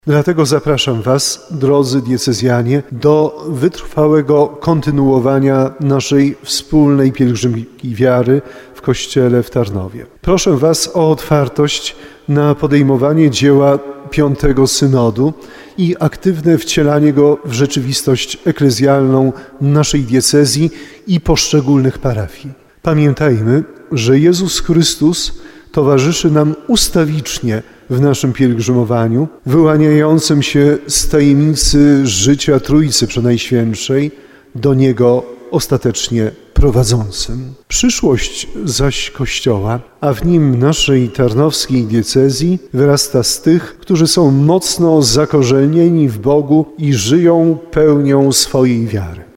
Dlatego zapraszam Was, drodzy diecezjanie, do wytrwałego kontynuowania naszej wspólnej pielgrzymki wiary w Kościele w Tarnowie. Proszę Was o otwartość na podejmowanie dzieła Piątego Synodu i aktywne wcielanie go w rzeczywistość eklezjalną naszej diecezji i poszczególnych parafii. Pamiętajmy, że Jezus Chrystus towarzyszy nam ustawicznie w naszym pielgrzymowaniu, wyłaniającym się z tajemnicy życia Trójcy Przenajświętszej, do Niego ostatecznie prowadzącym. Przyszłość zaś Kościoła, a w nim naszej tarnowskiej diecezji, wyrasta z tych, którzy są mocno zakorzenieni w Bogu i żyją pełnią swojej wiary.